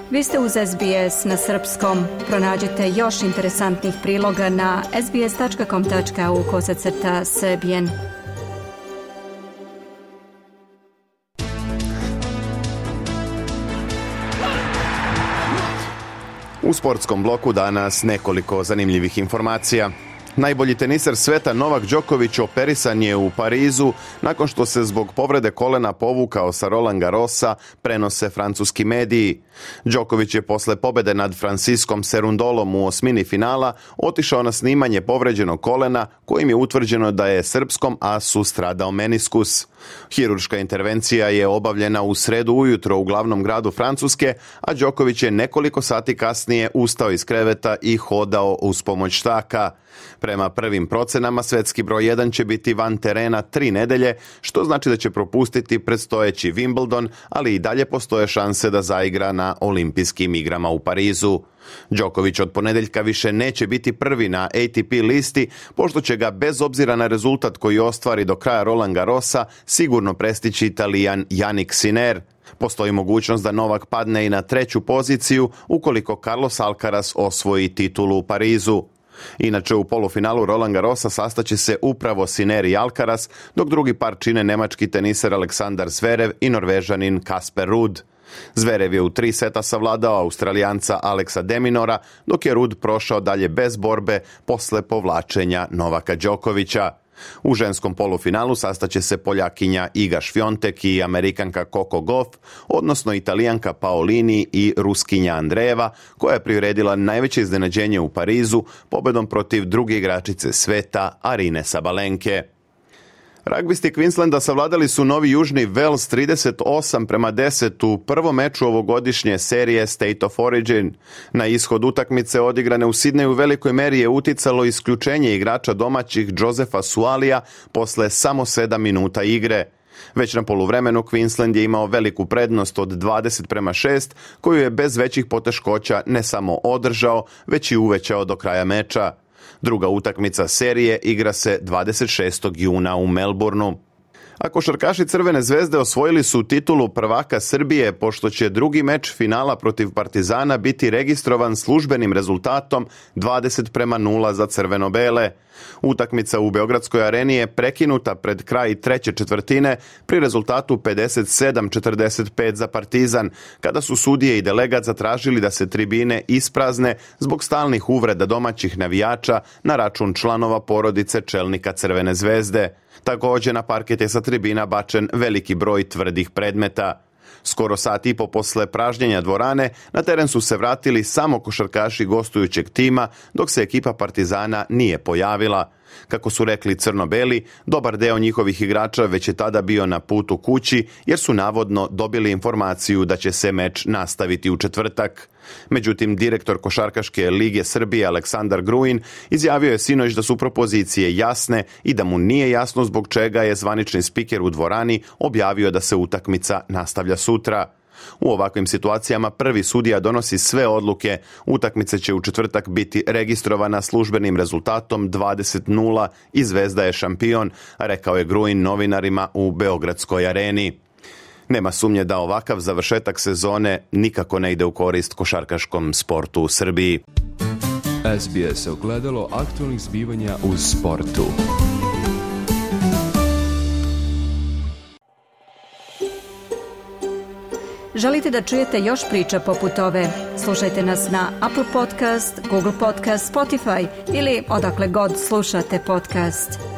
Vi ste uz SBS na srpskom. Pronađite još interesantnih priloga na sbs.com.au/srbijen. U sportskom bloku danas nekoliko zanimljivih informacija. Najbolji teniser sveta Novak Đoković operisan je u Parizu nakon što se zbog povrede kolena povukao sa Roland Garrosa, prenose francuski mediji. Đoković je posle pobede nad Franciskom Cerundolom u osmini finala otišao na snimanje povređenog kolena kojim je utvrđeno da je srpskom asu stradao meniskus. Hirurška intervencija je obavljena u sredu ujutro u glavnom gradu Francuske, a Đoković je nekoliko sati kasnije ustao iz kreveta i hodao uz pomoć štaka. Prema prvim procenama, svetski broj 1 će biti van terena 3 nedelje, što znači da će propustiti predstojeći Wimbledon, ali i dalje postoje šanse da zaigra na olimpijskim igrama u Parizu. Đoković od ponedeljka više neće biti prvi na ATP listi, pošto će ga bez obzira na rezultat koji ostvari do kraja Roland Garrosa sigurno prestići Italijan Jannik Sinner. Postoji mogućnost da Novak padne i na treću poziciju ukoliko Carlos Alcaraz osvoji titulu u Parizu. Inače, u polufinalu Roland Garrosa sastaće se upravo Sinner i Alcaraz, dok drugi par čine nemački teniser Aleksandar Zverev i Norvežanin Kasper Ruud. Zverev je u 3 seta savladao Australijanca Alexa de Minaura, dok je Ruud prošao dalje bez borbe posle povlačenja Novaka Đokovića. U ženskom polufinalu sastaće se Poljakinja Iga Švjontek i Amerikanka Coco Gauff, odnosno Italijanka Paolini i Ruskinja Andreeva, koja je priredila najveće iznenađenje u Parizu pobedom protiv druge igračice sveta Arine Sabalenke. Ragbisti Queenslanda savladali su Novi Južni Wales 38-10 u prvom meču ovogodišnje serije State of Origin. Na ishod utakmice odigrane u Sidneju u velikoj meri je uticalo isključenje igrača domaćih Josefa Sualija posle samo 7 minuta igre. Već na poluvremenu Queensland je imao veliku prednost od 20-6, koju je bez većih poteškoća ne samo održao, već i uvećao do kraja meča. Druga utakmica serije igra se 26. juna u Melbourneu. A košarkaši Crvene zvezde osvojili su titulu prvaka Srbije, pošto će drugi meč finala protiv Partizana biti registrovan službenim rezultatom 20-0 za crveno-bele. Utakmica u Beogradskoj areni je prekinuta pred kraj treće četvrtine pri rezultatu 57-45 za Partizan, kada su sudije i delegat zatražili da se tribine isprazne zbog stalnih uvreda domaćih navijača na račun članova porodice čelnika Crvene zvezde. Također na parket je sa tribina bačen veliki broj tvrdih predmeta. Skoro sat i po posle pražnjenja dvorane na teren su se vratili samo košarkaši gostujućeg tima, dok se ekipa Partizana nije pojavila. Kako su rekli crno-beli, dobar deo njihovih igrača već je tada bio na putu kući, jer su navodno dobili informaciju da će se meč nastaviti u četvrtak. Međutim, direktor Košarkaške lige Srbije Aleksandar Gruin izjavio je sinoć da su propozicije jasne i da mu nije jasno zbog čega je zvanični spiker u dvorani objavio da se utakmica nastavlja sutra. U ovakvim situacijama prvi sudija donosi sve odluke. Utakmica će u četvrtak biti registrovana službenim rezultatom 20-0 i Zvezda je šampion, rekao je Gruin novinarima u Beogradskoj areni. Nema sumnje da ovakav završetak sezone nikako ne ide u korist košarkaškom sportu u Srbiji. SBS ogledalo aktualnih zbivanja u sportu. Želite da čujete još priča poput ove? Slušajte nas na Apple Podcast, Google Podcast, Spotify ili odakle god slušate podcast.